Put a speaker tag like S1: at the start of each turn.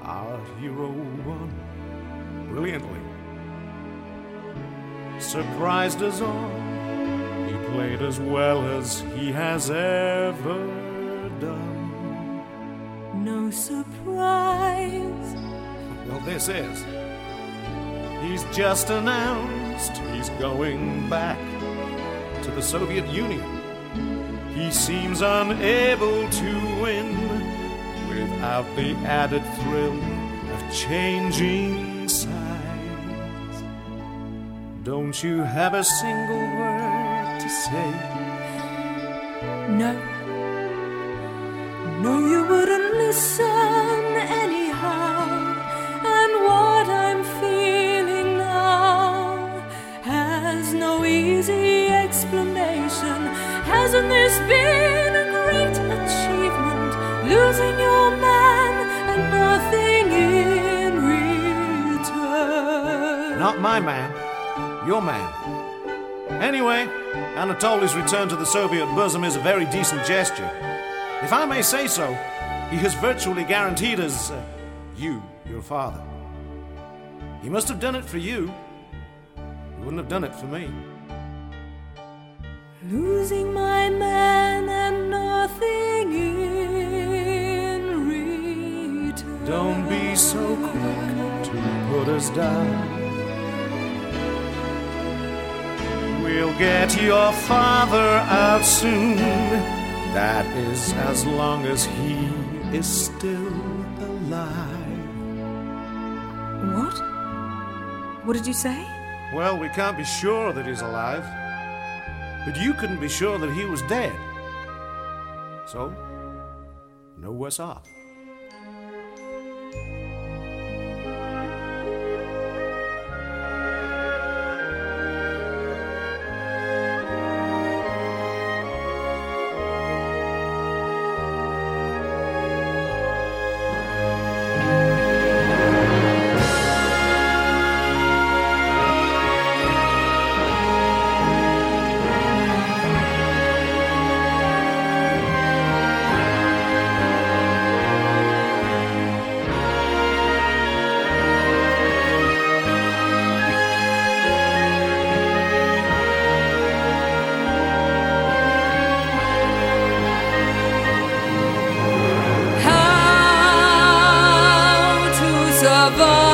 S1: Our hero won brilliantly. Surprised us all. He played as well as he has ever done.
S2: No surprise.
S1: Well, this is. He's just announced he's going back to the Soviet Union. He seems unable to win without the added thrill of changing sides. Don't you have a single word to say?
S2: No. No, you wouldn't listen anyhow. And what I'm feeling now has no easy explanation. Hasn't this been a great achievement? Losing your man and nothing in return.
S1: Not my man, your man. Anyway, Anatoly's return to the Soviet bosom is a very decent gesture. If I may say so, he has virtually guaranteed us, your father. He must have done it for you. He wouldn't have done it for me.
S2: Losing my man and nothing in return.
S1: Don't be so quick to put us down. We'll get your father out soon. That is as long as he is still alive.
S2: What? What did you say?
S1: Well, we can't be sure that he's alive. But you couldn't be sure that he was dead. So, no worse off.
S2: Survive.